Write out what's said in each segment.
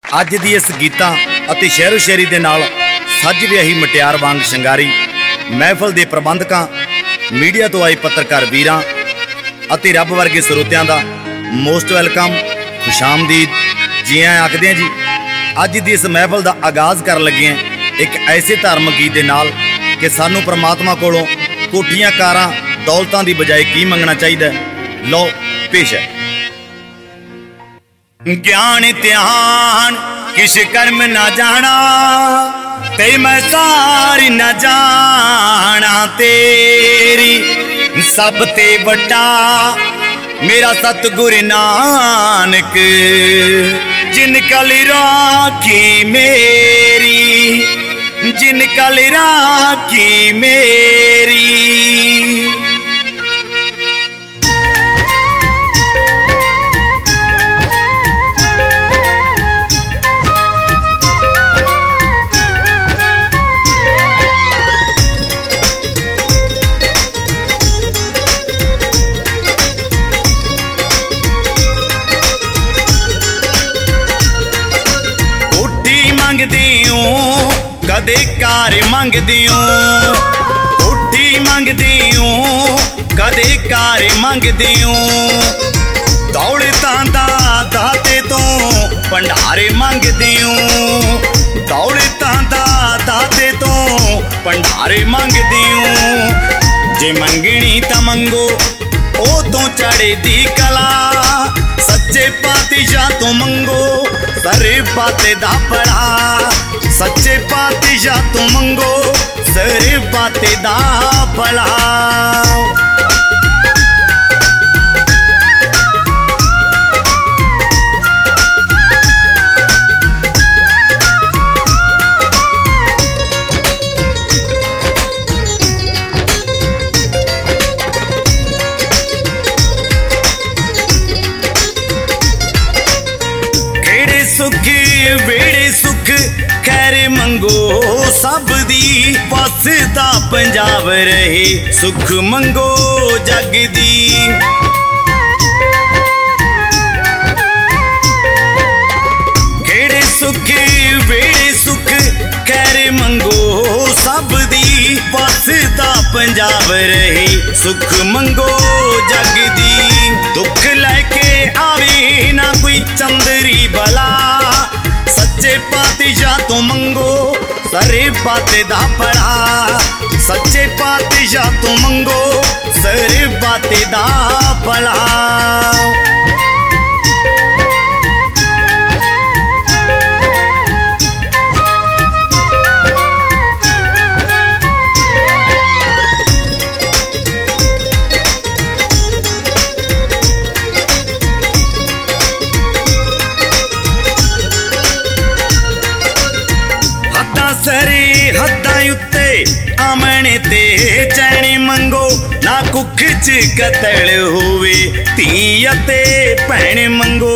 ਅੱਜ ਦੀ ਇਸ ਗੀਤਾਂ ਅਤੇ ਸ਼ਹਿਰੋ ਸ਼ਾਇਰੀ ਦੇ ਨਾਲ ਸੱਜ ਵਿਆਹੀ ਮਟਿਆਰ ਵਾਂਗ ਸ਼ਿੰਗਾਰੀ ਮਹਿਫਲ ਦੇ ਪ੍ਰਬੰਧਕਾਂ, ਮੀਡੀਆ ਤੋਂ ਆਏ ਪੱਤਰਕਾਰ ਵੀਰਾਂ ਅਤੇ ਰੱਬ ਵਰਗੇ ਸਰੋਤਿਆਂ ਦਾ ਮੋਸਟ ਵੈਲਕਮ, ਖੁਸ਼ਾਮਦੀਦ, ਜੀ ਆਇਆਂ ਆਖਦੇ ਹਾਂ ਜੀ। ਅੱਜ ਦੀ ਇਸ ਮਹਿਫਲ ਦਾ ਆਗਾਜ਼ ਕਰਨ ਲੱਗੇ ਹਾਂ ਇੱਕ ਐਸੇ ਧਾਰਮਿਕ ਗੀਤ ਦੇ ਨਾਲ ਕਿ ਸਾਨੂੰ ਪ੍ਰਮਾਤਮਾ ਕੋਲੋਂ ਕੋਠੀਆਂ, ਕਾਰਾਂ, ਦੌਲਤਾਂ ਦੀ ਬਜਾਏ ਕੀ ਮੰਗਣਾ ਚਾਹੀਦਾ। ਲਓ ਪੇਸ਼ ਹੈ। ਗਿਆਨ ਧਿਆਨ किस कर्म ना जाना ते मैं सारी ना जाना तेरी, सब ते बड़ा मेरा सतगुर नानक जिन कल राखी मेरी, जिन कल राखी मेरी। कदे कार मंगदी हूं, कोठी मंगदी हूं, कदे कार मंगदी हूं, दौलतां दा दाते तो भंडारे मंगदी हूं, दौलतां दा दाते तो भंडारे मंगदी हूं। जे मंगनी तां मंगो ओ तो चढ़े दी कला, सच्चे पातशाह तो मंगो सरे बाते दा पड़ा, सच्चे पातशाह तो मंगो सरे बाते दा भला। केड़े सुख वेड़े सुख खैर मंगो सब दी, बसदा पंजाब रहे सुख मंगो जग दी। केड़े सुख वेड़े सुख खैर मंगो सब दी, बसदा पंजाब रहे सुख मंगो जग दी। दुख लैके आवे ना कोई चंदरी बला, सच्चे पातशाह तो मंगो सरे बाते दा पड़ा, सच्चे पातशाह तो मंगो सरे बाते दा भला। सरे हद्दां उत्ते आमने ते चैनी मंगो, ना कुख च कतल होवे धी अते भैण मंगो।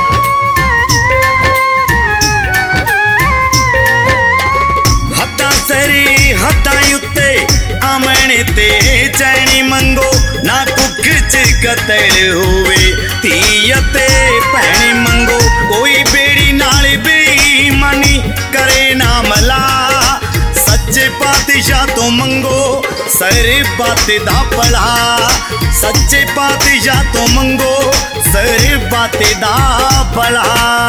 हद्दां सरे हद्दां उत्ते आमने ते चैनी मंगो, ना कुख च कतल होवे धी अते भैण मंगो। कोई बेड़ी नाल बेईमानी करे ना मला, सच्चे पातशाह तो मंगो सरे बाते दा भला, सच्चे पातशाह तो मंगो सरे बाते दा भला।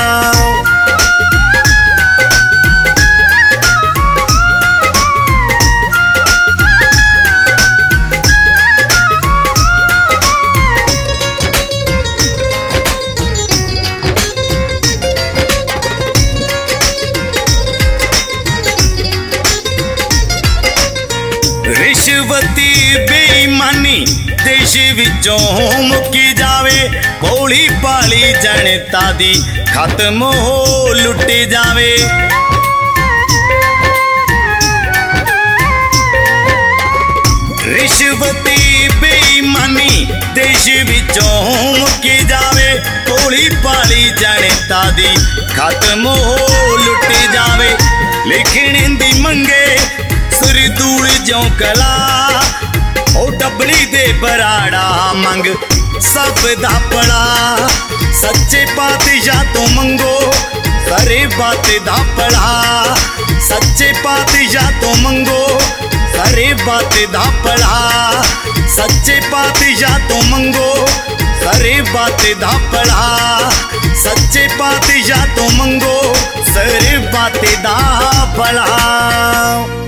रिश्वती बेईमानी देश विचों मुक्की जावे, भोली भाली जनता दी खत्म हो लुटी जावे। रिश्वती बेईमानी देश विचों मुक्की जावे, भोली भाली जनता दी खत्म हो लुटी जावे। लिखण दी मंगे सुर दूल ज्यों कला, ओ डबली दे बराड़ा मंग सब दा पड़ा, सच्चे पातशाह तो मंगो ਸਾਰੇ ਬਾਤੇ ਦਾ ਭਲਾ ਸੱਚੇ ਪਾਤਸ਼ਾਹ ਤੋਂ ਮੰਗੋ ਸਾਰੇ ਬਾਤੇ ਦਾ ਭਲਾ ਸੱਚੇ ਪਾਤਸ਼ਾਹ ਤੋਂ ਮੰਗੋ ਸਾਰੇ ਬਾਤੇ ਦਾ ਭਲਾ ਸੱਚੇ ਪਾਤਸ਼ਾਹ ਤੋਂ ਮੰਗੋ ਸਾਰੇ ਬਾਤੇ ਦਾ ਭਲਾ।